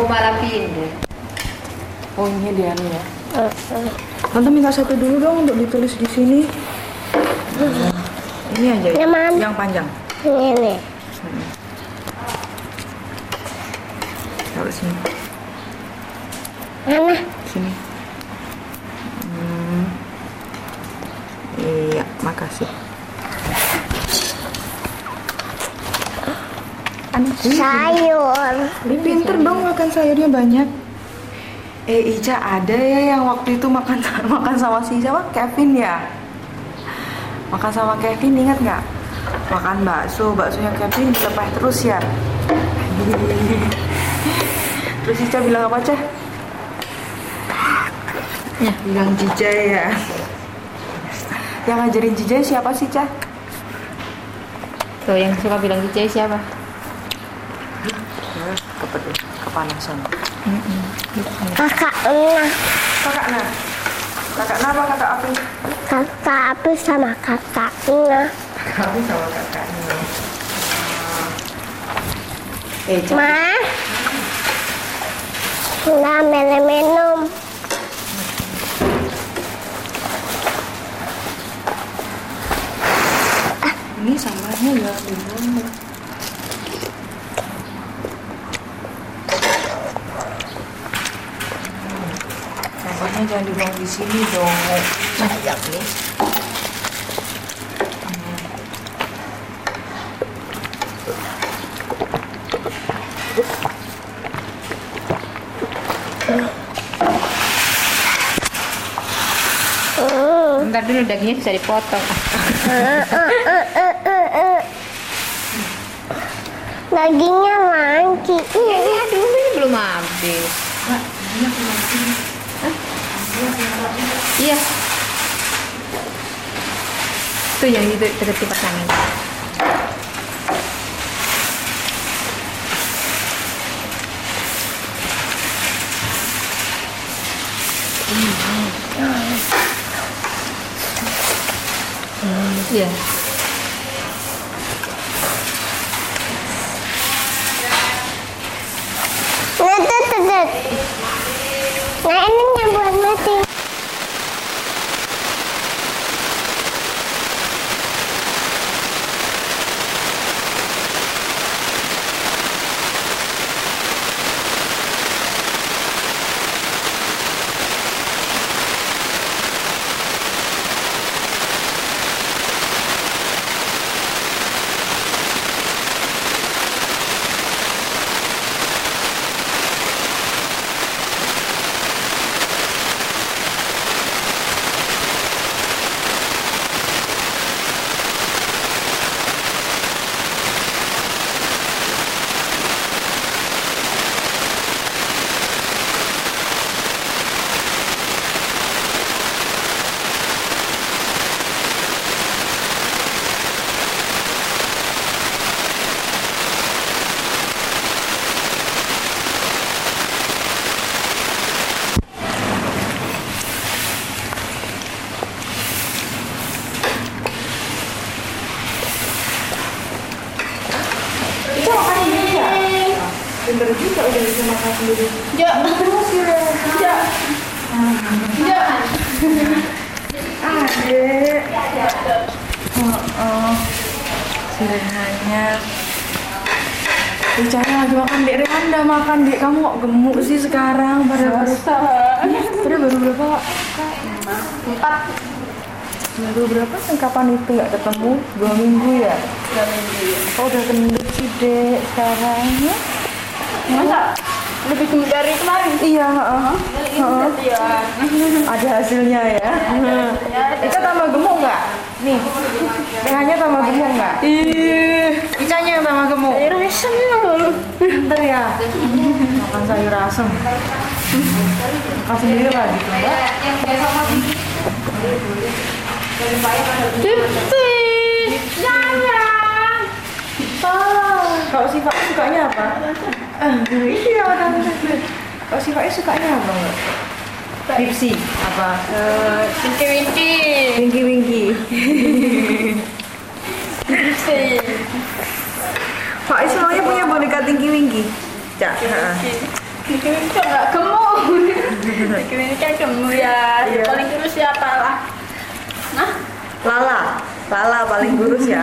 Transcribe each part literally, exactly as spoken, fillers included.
malah pindah. Oh ini dia nih ya. Tante minta satu dulu dong untuk ditulis di sini. Ini aja ya, yang panjang. Ini. Hmm. Taruh sini. Mana? Sini. Hmm. Iya, makasih. Sayur. Ini pinter dong makan sayurnya banyak. Eh Ica, ada ya yang waktu itu makan makan sama si siapa? Kevin ya. Makan sama Kevin, ingat nggak? Makan bakso, baksonya Kevin dilepeh terus ya. Terus Ica bilang apa, Cah? Ya, bilang Jijai ya. Yang ngajarin Jijai siapa sih, Cah? Tuh yang suka bilang Jijai siapa? Kepedut, kepanasan. Kakak Nah. Kakak Nah. Kakak Nah apa kakak Api? Kakak Api sama kakak Nah. Kakak Api sama kakaknya. Eh, Cah. Ma. Nggak minum. Ini sampahnya ya dibuang. Sampahnya jangan dibuang di sini dong. Sayang nih. Bentar dulu, dagingnya bisa dipotong. Dagingnya lagi. Iya, ini aduh, ini belum habis. Hah? Iya. Tuh yang itu dekat kipas angin. Iya. Nah, ini yang buat mati. Pinter juga udah bisa makan sendiri. Ya, ya, ya. Adek. Oh, oh. Si Rehannya. Bicara lagi makan, Dek Rehan udah makan, Dek. Kamu kok gemuk sih sekarang? Pada baru Pada baru berapa, Kak? Empat. Baru berapa? Kapan itu nggak ketemu? Dua minggu ya? Dua minggu ya. Oh, udah gendut sih, Dek, sekarang ya? Masa? Lebih gendut dari kemarin? Iya, heeh. Heeh. Iya. Ada hasilnya ya. Ica tambah gemuk nggak? Nih, Rehannya tambah gemuk nggak? Ih, Icanya yang tambah gemuk. Sayur asem loh. Pinter ya. Makan sayur asem. Makan sendiri lah gitu, Mbak. Dipsi. Jangan. Kalau si Faiz sukanya apa? Ah, ini ya tante. Kalau si Faiz sukanya apa nggak? Dipsi apa? Eh, Winky-winky. Winky Winky. Dipsi. Faiz semuanya punya boneka Tinky Winky. Cak. Dikirain kok nggak gemuk. Dikirain kan gemuk ya. Iya. Paling kurus siapa lah? Nah, Lala, Lala paling kurus ya.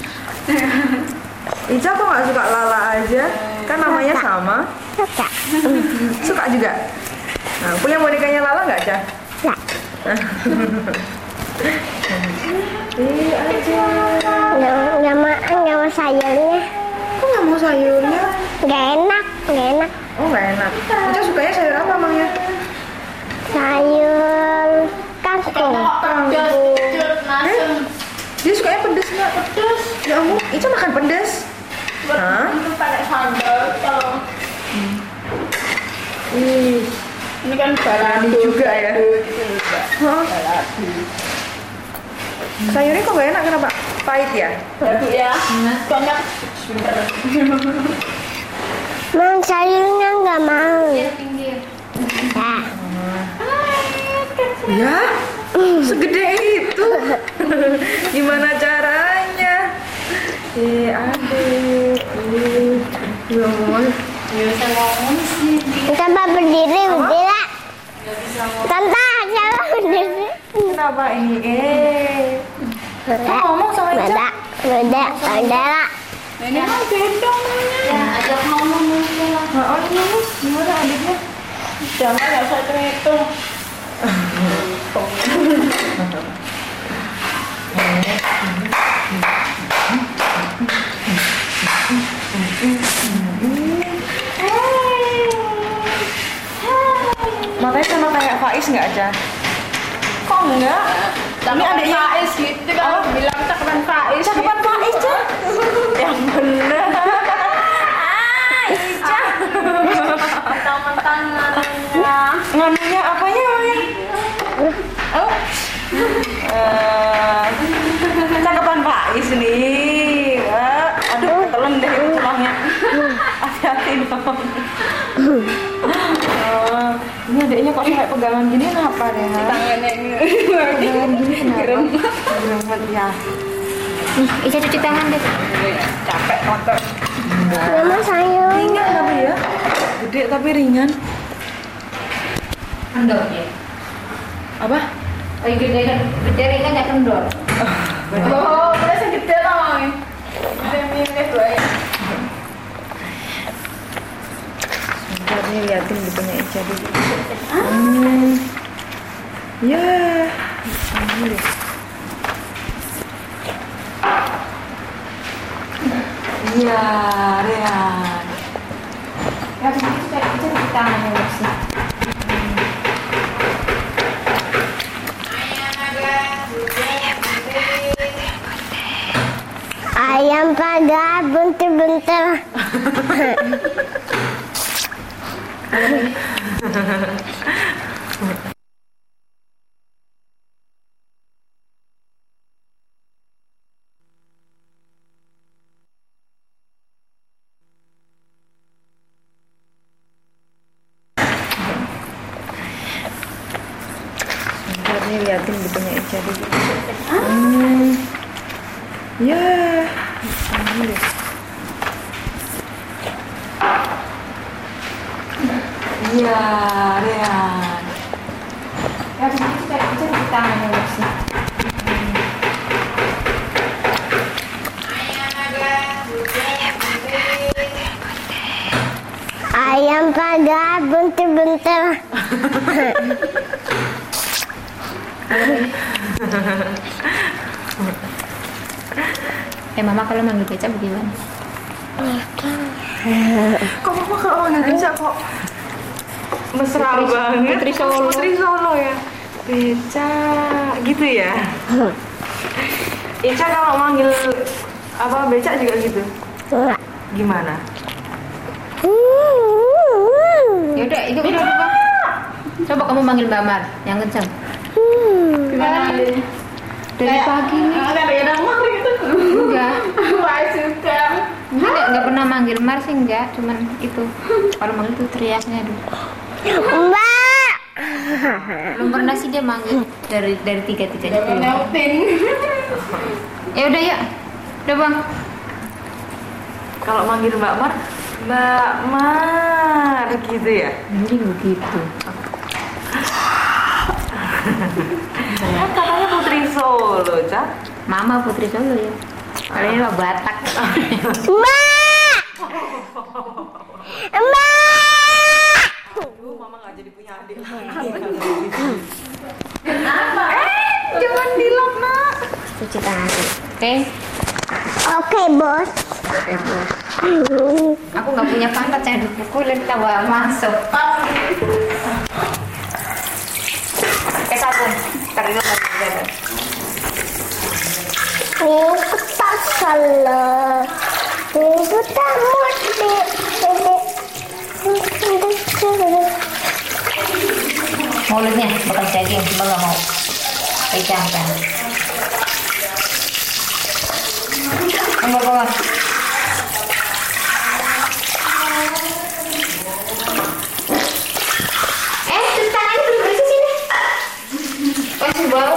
Ica kok nggak suka Lala aja? Kan namanya sama. Suka. Suka juga. Nah, punya bonekanya Lala nggak, Ca? Ya. Ih, aja. Nggak, nggak mau, nggak mau sayurnya. Kok nggak mau sayurnya? Nggak enak, nggak enak. Oh, nggak enak. Ica sukanya sayur apa, Mamanya? Sayur kangkung. pedas, kecut, nasem. Dia sukanya pedes nggak? Pedas. Ya ampun, Ica makan pedes. Hah? Itu pakai sambal. Kalau Ih, ini kan balado Berani juga ya. Gitu loh, Mbak. hah? Balado. Sayurnya kok nggak enak? Kenapa? Pahit ya? Ya Bu ya. Soalnya sebentar. Mau sayurnya nggak mau. Pinggir. Ya. Ya, segede itu. Gimana caranya? Eh, aduh. Eh, ya ampun. Bisa ngomong sih. Coba berdiri, berdiri. Tante, coba berdiri. Kenapa ini? Eh, kok ngomong sama Ica? Beda, beda, beda lah. Ini mah gendong. Ya, ajak ngomong aja lah. Nah, oh ini nih, gimana adiknya? Jangan nggak usah hitung-hitung. Makanya sama kayak Faiz nggak aja? Kok enggak? Sama Ini adiknya- Faiz gitu kan. Oh. Bilang cakepan Faiz. Cakepan Faiz, Ca. Yang bener. Ah, Ica. Mentang-mentang nganunya. Nganunya apanya, Maya? Oh. Eh, cakepan Faiz nih. Eh, aduh, ketelan deh itu tulangnya. Hati-hati dong. Eh, ini adiknya kok kayak pegangan gini kenapa deh? Tangannya ini. Pegangan gini kenapa? Geremet ya. Nih, Ica cuci tangan deh. Capek kotor. Mama sayur. Ringan tapi ya. Gede tapi ringan. Kendor ya. Apa? Oh, gede kan, gede ringan ya kendor. Oh, berasa gede loh. Ada milih gue. Bentar nih liatin di punya Ica dulu. Hmm. Ya. Ini deh. Iya, Rehan. Ya, cuci cuci tangan ya, sih. Ayam pada buntir-buntir. Bentar nih liatin di punya Ica dulu. Hmm. Ya. Ini deh. Iya, Rehan. Ya, cuci cuci tangan ya, sih. Ayam pada buntir-buntir. Eh, Mama kalau manggil Ica bagaimana? Kok mama kalau manggil Ica kok mesra Putri- banget? Putri Solo. Putri Solo ya. Ica gitu ya. Ica kalau manggil apa becak juga gitu. Enggak. Gimana? Ya udah, itu udah coba. Coba kamu manggil Mbak Mar yang kencang. Gimana adanya? Dari pagi nih. Enggak ada nama gitu. Enggak. Wah, suka. Enggak, enggak pernah manggil Mar sih enggak, cuman itu. Kalau manggil tuh teriaknya dulu. Mbak. Belum pernah sih dia manggil dari dari tiga tiga Jangan nyautin. Ya udah yuk. Udah Bang. Kalau manggil Mbak Mar, Mbak Mar. benar gitu ya. Mending begitu. Kan katanya Putri Solo, Cak. Mama Putri Solo ya. Kalian mah Batak. Mbak. Mbak. Aduh, Mama nggak jadi punya adik. Kenapa? Eh, jangan dilap, Nak. Cuci tangan. Oke. Oke, Bos. Oke, Bos. Aku nggak punya pantat, saya dipukulin tawa masuk. Eh sabun, taruh dulu sabun. Ini ketas salah. Ini kita mesti. Mulutnya bukan daging, cuma nggak mau. Pecah kan. Enggak apa. Eh, cuci tangan belum bersih sini. Masih bau.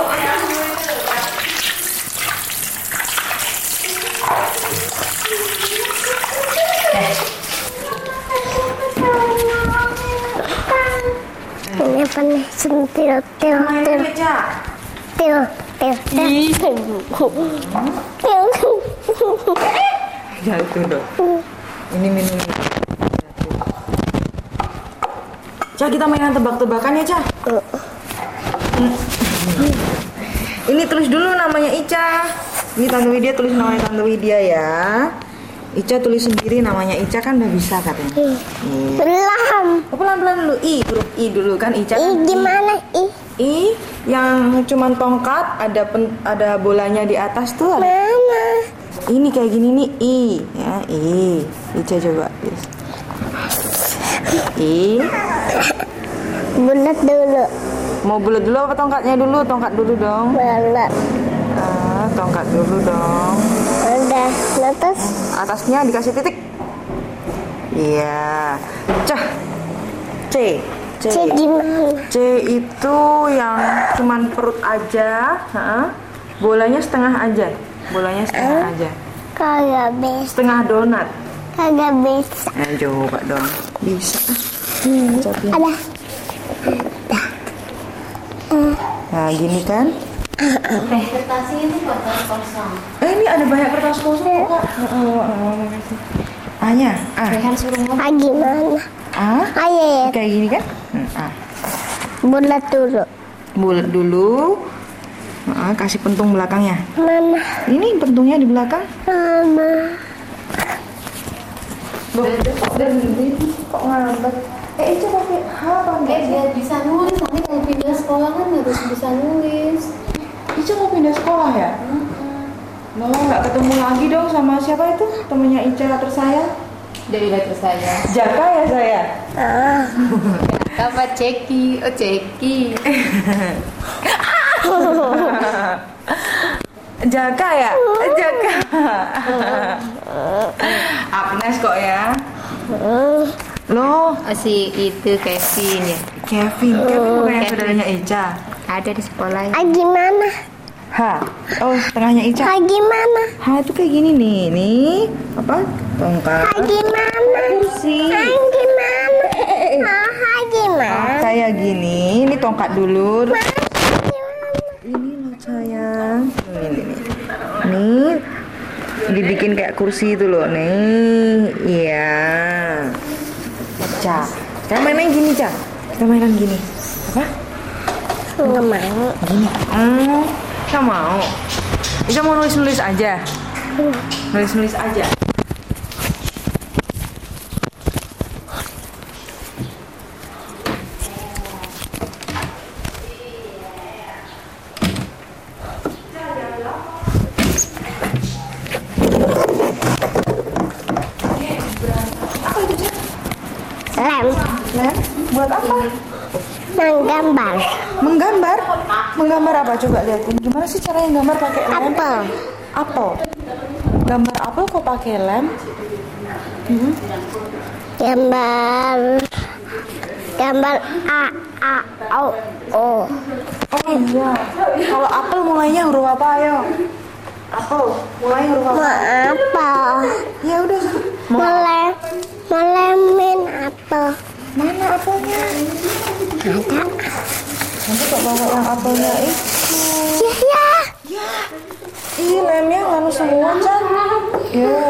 Ini apa nih? Sentil, til, Main til, aja, Cak. til, til, til. Til. Ya itu dong. Ini minum. Cak, kita mainan tebak-tebakan ya, Cak. Ini tulis dulu namanya Ica. Ini Tante Widya tulis namanya Tante Widya ya. Ica tulis sendiri namanya Ica kan udah bisa katanya. Nih. Belum. Oh, pelan-pelan dulu. I, huruf I dulu kan Ica. I Kan? gimana? I. I yang cuman tongkat ada pen, ada bolanya di atas tuh ada. Mana? Ini kayak gini nih I ya I. Ica coba. Yes. I. Bulat dulu. Mau bulat dulu apa tongkatnya dulu? Tongkat dulu dong. Bulat. Ah, tongkat dulu dong. Udah. Atas. Atasnya dikasih titik. Iya. Cah. C. C. C gimana? C itu yang cuman perut aja, ha? Bolanya setengah aja. Bolanya setengah aja. Kagak bisa. Setengah donat. Kagak bisa. Eh, coba dong. Bisa. Coba. Ada. Nah, gini kan? Kertasnya itu kertas kosong. Eh, ini ada banyak kertas kosong kok, Kak. Oh, oh, oh, makasih. A-nya, A. Rehan suruh ngomong. Ah gimana? A. Ayo. Kayak gini kan? Hmm, A. Bulat dulu. Bulat dulu. Ah, kasih pentung belakangnya. Mana? Ini pentungnya di belakang. Mana? Loh, kok dari kok ngambek? Eh, itu pakai H apa enggak? Eh biar bisa nulis, nanti kalau pindah sekolah kan harus bisa nulis. Ica mau pindah sekolah ya? Lo nggak ketemu lagi dong sama siapa itu? Temennya Ica tersayang? Dari letter saya. Jaka ya saya? Ah. Apa Ceki? Oh Ceki. Jaka ya? Jaka. Agnes kok ya? Loh, Oh si itu Kevin ya. Kevin. Kevin bukan yang Kevin. saudaranya Ica. Ada di sekolah. Ah gimana? H. Oh, tengahnya Ica. Ah gimana? H itu kayak gini nih. Nih, apa? Tongkat. Ah gimana? Kursi. Ah gimana? Ah gimana? Kayak gini. Ini tongkat dulu. Ah gimana? Ini loh sayang. Ini, ini, ini. Nih, dibikin kayak kursi itu loh. Nih, iya. Ca, kita mainan gini, Ca. Kita mainan gini. Apa? Nggak mau. Gini. Hmm, kita mau. Kita mau nulis-nulis aja. Nulis-nulis aja. Lem. Lem, buat apa? Menggambar. Menggambar? Menggambar apa? Coba lihatin. Gimana sih caranya gambar pakai lem? Apel. Apel. Gambar apel kok pakai lem? Hmm? Gambar. Gambar A A O O. Oh iya. Kalau apel mulainya huruf apa ayo? Apel mulai huruf apa? Mau apa? Ya udah. Melem. Melemin apa? apel. Mana apelnya? Ada. Nanti kok bawa yang apelnya itu. Ya ya. Ya. Ih, lemnya nganu semua, Chan. Ya.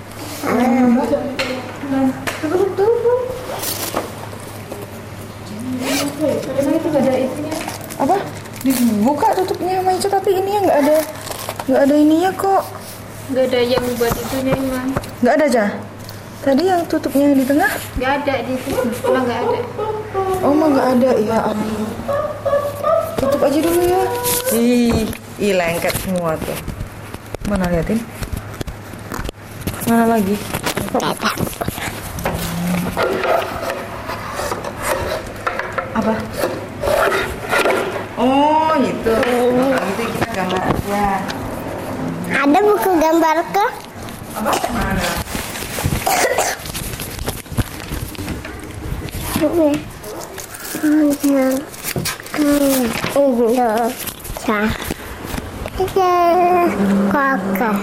Apa? Dibuka tutupnya sama Ica, tapi ini nggak ada, nggak ada ininya kok. Nggak ada yang buat itunya emang. Nggak ada aja. Tadi yang tutupnya di tengah? Nggak ada di situ. Emang nggak ada. Oh, mah nggak ada. Ya ampun. Tutup aja dulu ya. Ih, ih lengket semua tuh. Mana liatin? Mana lagi? Nggak ada. Apa? Oh, itu. Nanti kita gambar aja. Ada buku gambar ke? Apa? Mana? Ini. Ini. Ini. Sah. Ini. Kakak.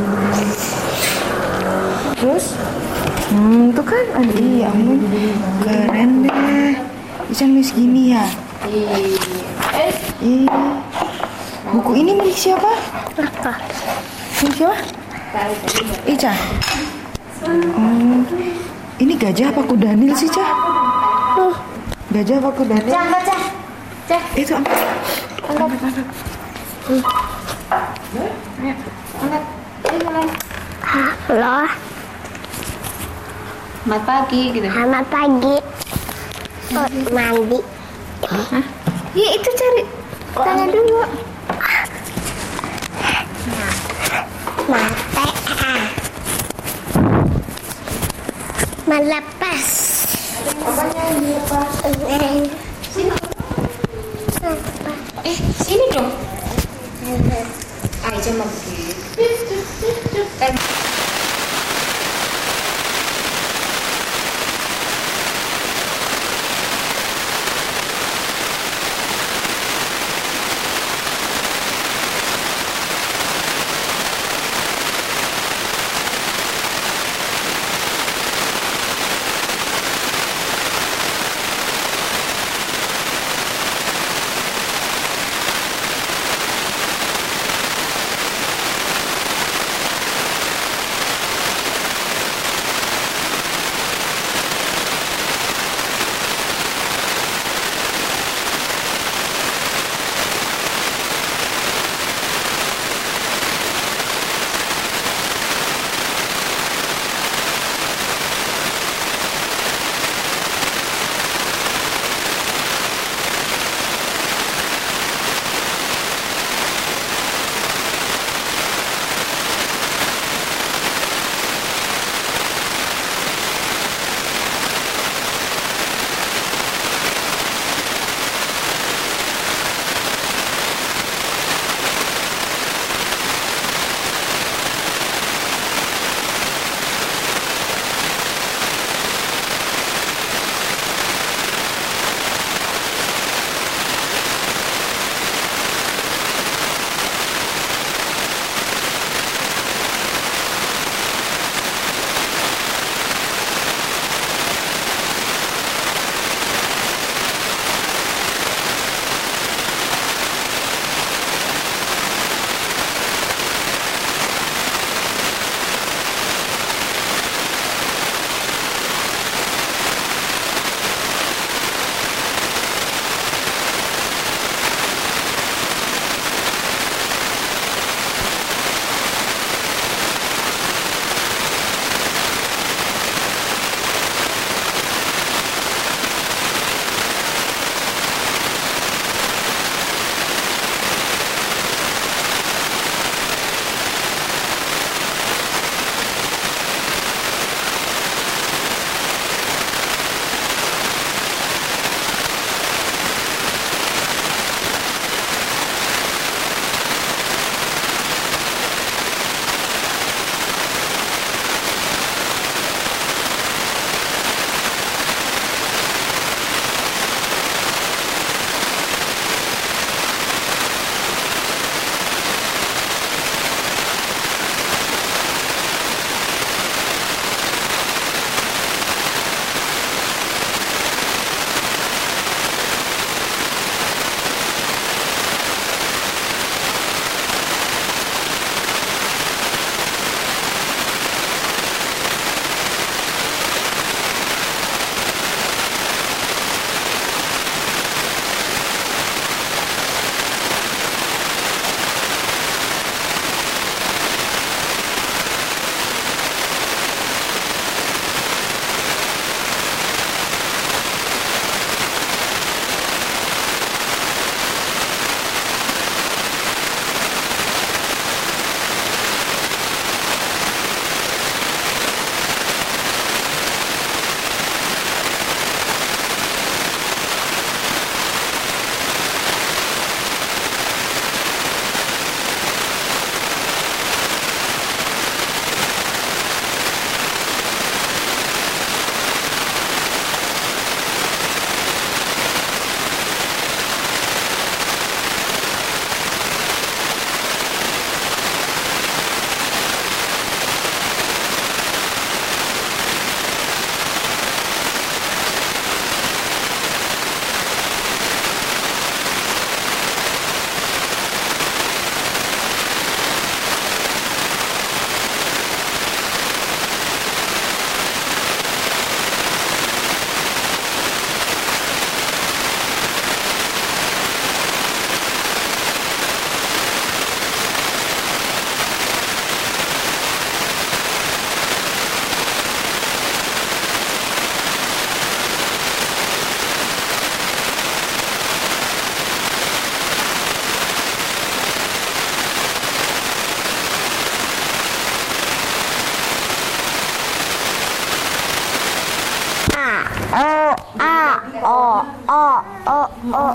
Terus? Hmm, tuh kan ada. Iya, ampun. Keren deh. Ican miss gini ya? Eh, Iya. Buku ini milik siapa? Apa? Milik siapa? Ica. Oh, ini gajah apa kudanil sih, Cah? Gajah apa kudanil? Cah, baca. Cah, Itu angkat. angkat. Ayo, angkat. Ayo, mulai. Halo. Selamat pagi gitu. Selamat pagi. Oh, mandi. Hah? Iya, itu cari. Tanya dulu. Mate. Melepas. Apanya yang dilepas? Eh, sini dong. Aja mau begitu. Eh,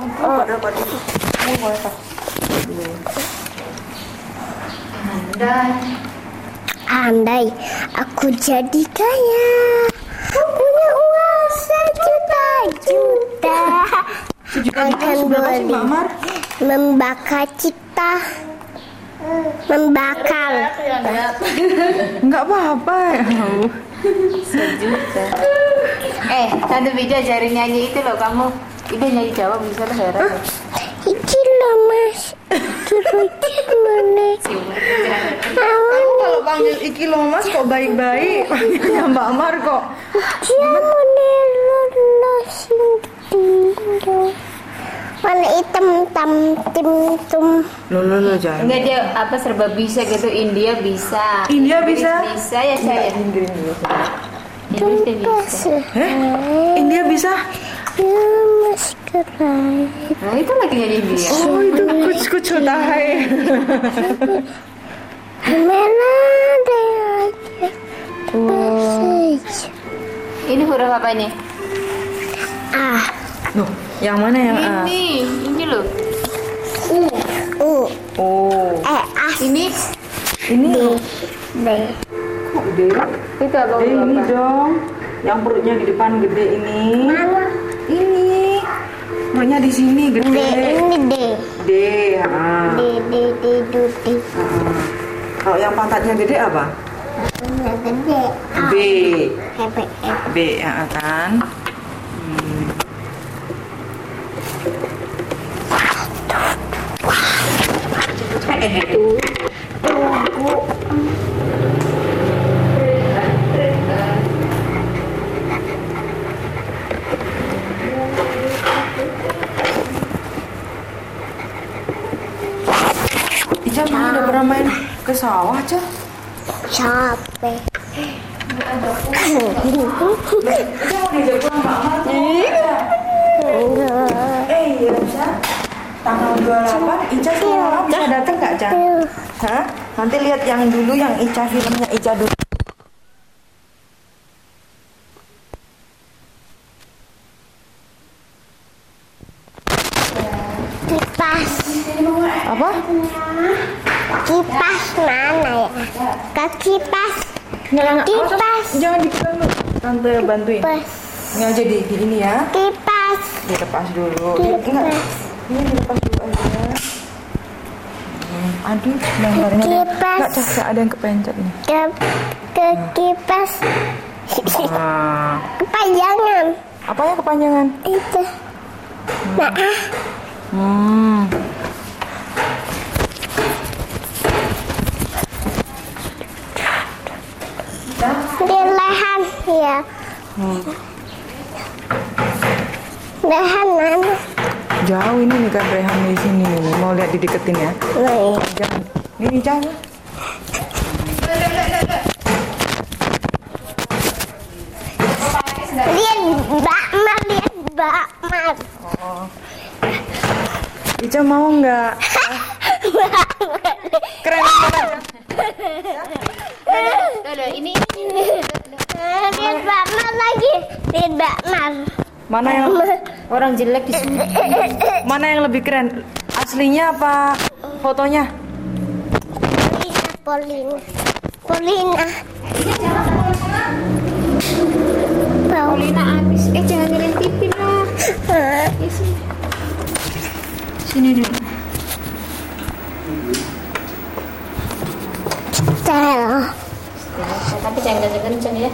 ampun, pada pada. Ini boleh tak? Andai. Andai aku jadi kaya, punya uang sejuta juta, akan beli membakar cita, membakar. Enggak apa-apa. Sejuta. Eh, Tante Bija ajarin nyanyi itu loh kamu. Ida nyanyi Jawa bisa loh heran. Iki loh mas, turut mana? Kamu kalau panggil Iki loh mas kok baik-baik, panggilnya Mbak Mar kok. Jangan lolos tinggal. Warna hitam tam tim tum. Loh loh loh jangan. Enggak dia apa serba bisa gitu. India bisa. India bisa? Inggris bisa ya saya. Inggris dulu. Inggris dia bisa. Eh, India bisa? Ya mas kerai. Nah itu lagi nyanyi India. Oh itu kuch kuch hota hai. Melada Wow. Ini huruf apa ini? ah Loh, yang mana yang A? Ini, ini loh. u Oh, eh ah Ini, ini d kok gede? itu apa Eh, huruf ini apa? dong. Yang perutnya di depan gede ini. mana Ini. Perutnya di sini d gede. ini d D, ha. d d d d d Ha. Kalau yang pantatnya gede apa? ini gede a B. b B, ya kan? Hmm. Ica mana udah pernah main ke sawah, Ca? capek. Ica mau diajak pulang Mbak Mar? Enggak. Eh iya Ca, tanggal dua puluh delapan Ica sama Mama bisa datang nggak Ca? Hah? Nanti lihat yang dulu yang Ica filmnya Ica dulu. Kipas. Apa? Kipas mana ya? Ke kipas. Nggak, Kipas. Jangan dipegang dulu. Tante bantuin. Kipas. Ini aja di, di ini ya. Kipas. Dilepas dulu. Di- Enggak. Kipas. Ini dilepas dulu aja. Hmm, aduh, gambarnya ada. Kipas. Enggak, Ca, ada yang kepencet nih. Ke, ke kipas. Nah, Kepanjangan. apa ya kepanjangan? Itu. Nah, ah. Hmm. Di lehan ya. Hmm. Lehan mana? Jauh ini nih kan Rehan di sini nih. Mau lihat dideketin ya? Nih. Jangan. Ini jangan. Lihat Mbak Mar, lihat Mbak Mar. Oh. Ica mau nggak? Keren banget. Udah, ini Lihat Mbak Mar lagi. Lihat Mbak Mar. Mana yang orang jelek di sini. mana yang lebih keren? Aslinya apa fotonya? Polina. Polina. Paulina habis. Eh jangan ngintipin lah. Hah? Ya, sini. Sini dulu. Tel. Tapi jangan kenceng-kenceng ya.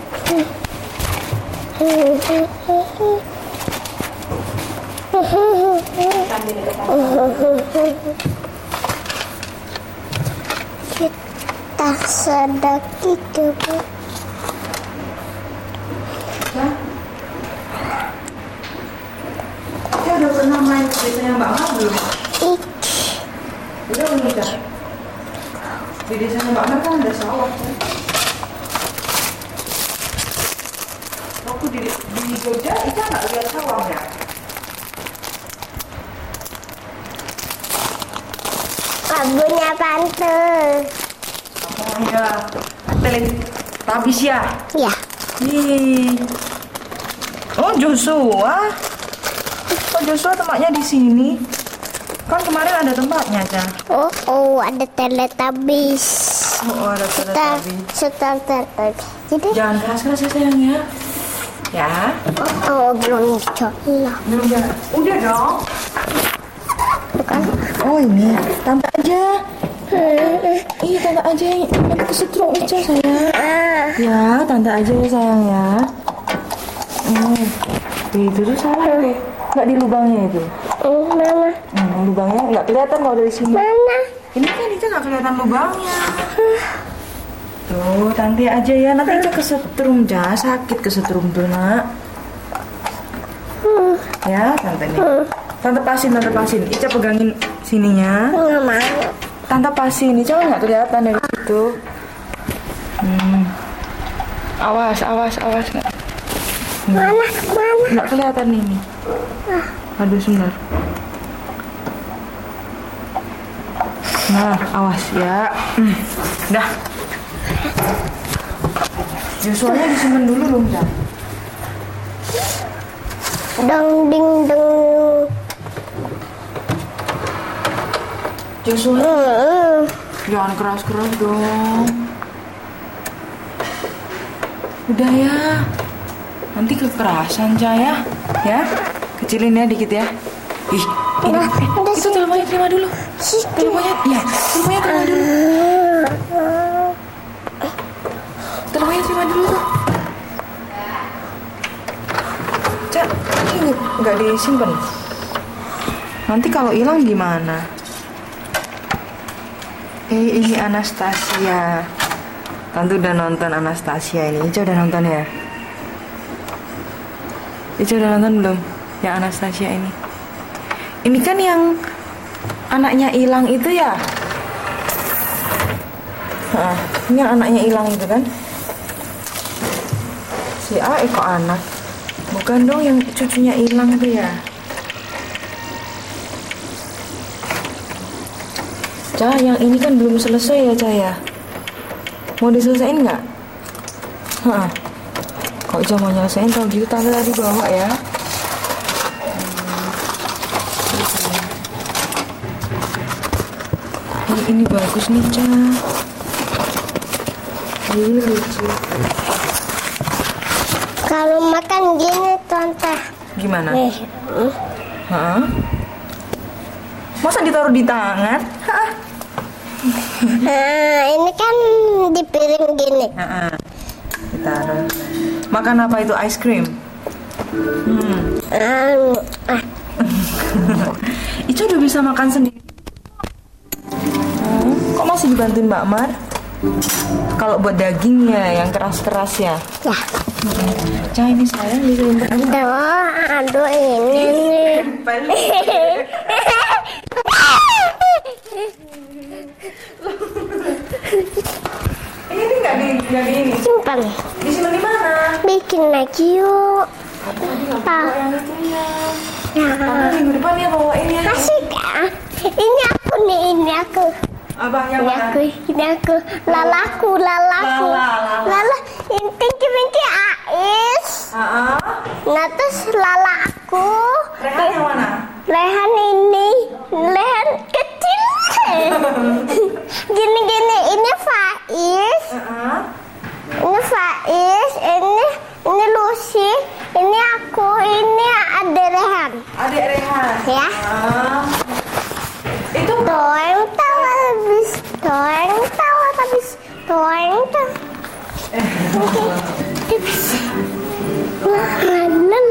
Sambil Kita sedang hidup. Dia udah pernah main desanya Mbak Mar belum? Ik. Udah belum Ca? Di desanya Mbak Mar kan ada sawah. Ca. Waktu di, di Jogja, Ica nggak lihat sawah ya? Kabunnya tante. Oh iya, telin tabis ya? Ya. Ih. Oh Joshua, Kok Joshua tempatnya di sini? Kan kemarin ada tempatnya, Cah. Oh, oh, ada Teletubbies. Oh, oh ada Setar, Teletubbies. setar, setar. Jadi, Jangan keras-keras ya sayang ya. Ya. oh, oh belum dicolok. Belum ya. Udah dong. Bukan? Oh ini, tante aja. Iya tante aja yang nanti kesetrum aja sayang. Ya, tante aja ya sayang ya. Hmm. Itu tuh salah deh. Nggak di lubangnya itu. Hmm, mana? Hmm, lubangnya nggak kelihatan kalau dari sini. Mana? Ini kan Ica nggak kelihatan lubangnya. Tuh, tante aja ya. Nanti Ica kesetrum, ja. Sakit kesetrum tuh, nak. Ya, tante nih. Tante pasin, tante pasin. Ica pegangin sininya. Nggak mau. Tante pasin. Ica kan nggak kelihatan dari situ. Hmm. Awas, awas, awas. Nggak Mana? Mana? nggak kelihatan ini. Aduh, sebentar. Nah, awas ya. Hmm. Dah. Joshua-nya disimpan dulu dong, Cak. Dong ding dong. Joshua, Hmm. jangan keras-keras dong. Udah ya. Nanti kekerasan, Cak ya. Ya, kecilin ya dikit ya. Ih, ini Udah, eh, udah itu teleponnya terima dulu. Teleponnya, ya, teleponnya terima dulu. Teleponnya terima dulu tuh. Cak, ini nggak disimpan. Nanti kalau hilang gimana? Eh, ini Anastasia. Tante udah nonton Anastasia ini. Ica udah nonton ya? Ica udah nonton belum? Yang Anastasia ini. Ini kan yang anaknya hilang itu ya? Nah, ini yang anaknya hilang itu kan? Si A Eko anak. Bukan dong yang cucunya hilang itu ya? Cah, yang ini kan belum selesai ya, Cah ya? Mau diselesain nggak? Hah? Kok Cah mau nyelesain kalau gitu tante tadi bawa ya? Ini, ini bagus nih, Cah. Ini lucu. Kalau makan gini, tante. Gimana? Nih. Hmm. Hah? Masa ditaruh di tangan? Hah? Nah, ini kan di piring gini. Heeh. Ditaruh. Makan apa itu? Ice cream? Hmm. Um, ah, Ica udah bisa makan sendiri. Hmm, kok masih dibantuin Mbak Mar? Kalau buat dagingnya yang keras-keras ya. ya. Cah, ini sayang bisa Aduh, aduh ini nih. Ini nih nggak di nggak di ini. Simpan. Disimpan di mana? Bikin lagi yuk. Bawa yang itu ya. Ya. Tante minggu depan ya bawain ya. Asik ah. Ini aku nih, ini aku. Abang yang Ini mana? aku, ini aku. Lalaku, lalaku. Lala, lala. Lala, ini pinky-pinky Ais. Ah, Nah, terus lala aku. Rehan yang mana? Lehan ini, lehan kecil. Gini-gini, ini Faiz. Ah. Ini Faiz, ini ini Lucy, ini aku, ini ada Rehan. Adik Rehan. Ya. Ah. Itu Toeng tahu habis, toeng tahu habis, toeng tahu. Habis. Makanan.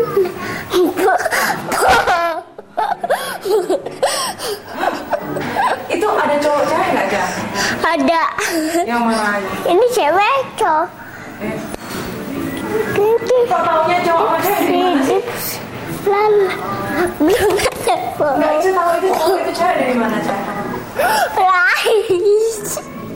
itu ada cowok cewek nggak Cah? Ada. Yang mana aja? Ini cewek cowok. Eh, Gini. kok taunya cowok sama cewek dari mana sih? Lala. Belum ada Nggak bisa tahu itu cowok itu cewek dari mana Cah? Rais.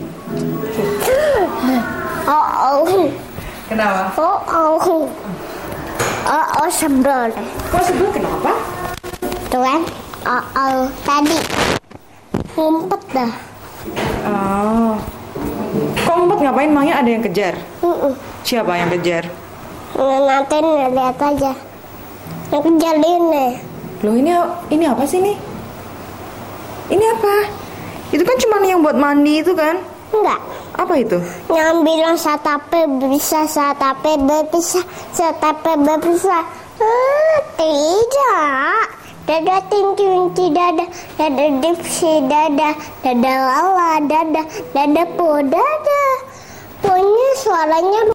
Oh oh. Kenapa? Oh oh. Oh oh sebel deh. Kok sebut kenapa? Tuh kan. Oh oh tadi. Ngumpet dah. Oh. Kok ngumpet ngapain? Emangnya ada yang kejar? Mm-mm. Siapa yang kejar? Nanti lihat aja. Yang kejar ini. Loh ini ini apa sih nih? Ini apa? Itu kan cuma yang buat mandi itu kan? Enggak. Apa itu? Yang bilang satape bisa, satape bisa, satape bisa. Ah, tidak. Dada tinci dada, dada dipsi dada, dada lala dada, dada po dada. Pokoknya suaranya